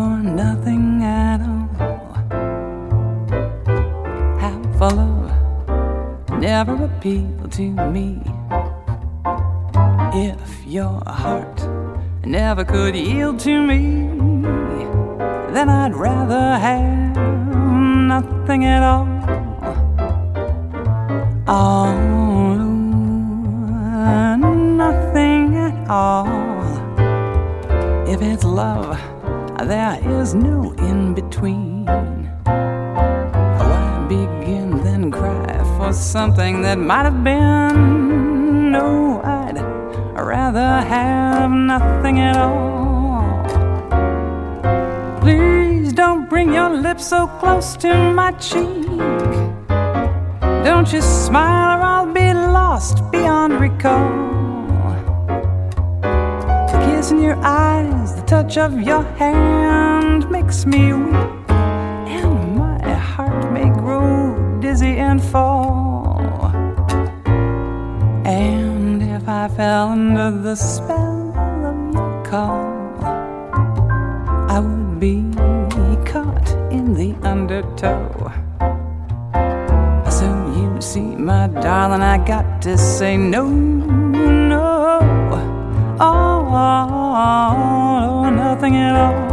or nothing at all. Half a love never appealed to me. If your heart never could yield to me, then I'd rather have nothing at all. Oh, nothing at all. If it's love, there is no in-between. Why begin then cry for something that might have been? No, I'd rather have nothing at all. Please don't bring your lips so close to my cheek. Don't you smile or I'll be lost beyond recall. The kiss in your eyes, the touch of your hand makes me weak, and my heart may grow dizzy and fall. And if I fell under the spell of your call, I would be caught in the undertow. So you see, my darling, I got to say no, no, oh, nothing at all.